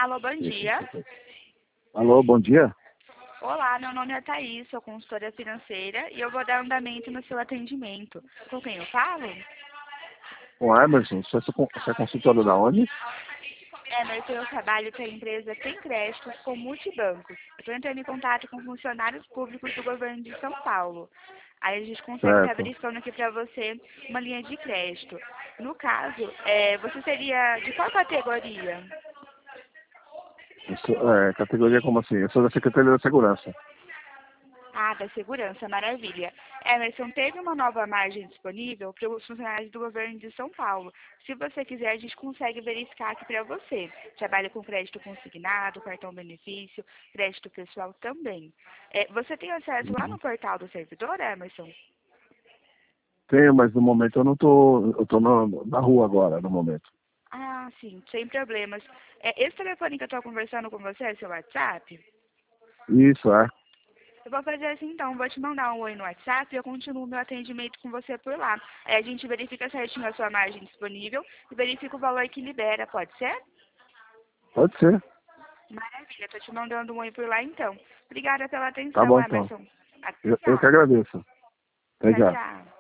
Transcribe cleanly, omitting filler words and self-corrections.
Alô, bom dia. Alô, bom dia. Olá, meu nome é Thaís, sou consultora financeira e eu vou dar andamento no seu atendimento. Com quem eu falo? O Emerson, você é consultora da onde? Emerson, eu trabalho para a empresa Tem Créditos com Multibancos. Eu estou entrando em contato com funcionários públicos do governo de São Paulo. Aí a gente consegue estar Certo. verificando aqui para você uma linha de crédito. No caso, você seria de qual categoria? Categoria como assim? Eu sou da Secretaria da Segurança. Ah, da segurança, maravilha. Emerson, teve uma nova margem disponível para os funcionários do governo de São Paulo. Se você quiser, a gente consegue verificar aqui para você. Trabalha com crédito consignado, cartão benefício, crédito pessoal também. Você tem acesso lá no portal do servidor, Emerson? Tenho, mas no momento eu tô na rua agora, no momento. Ah, sim, sem problemas. Esse telefone que eu estou conversando com você é seu WhatsApp? Isso, é. Eu vou fazer assim então, vou te mandar um oi no WhatsApp e eu continuo meu atendimento com você por lá. Aí a gente verifica certinho a sua margem disponível e verifica o valor que libera, pode ser? Pode ser. Maravilha, tô te mandando um oi por lá então. Obrigada pela Tá atenção, bom, então. Emerson. Até Eu que já. agradeço. Até Tchau, já. tchau.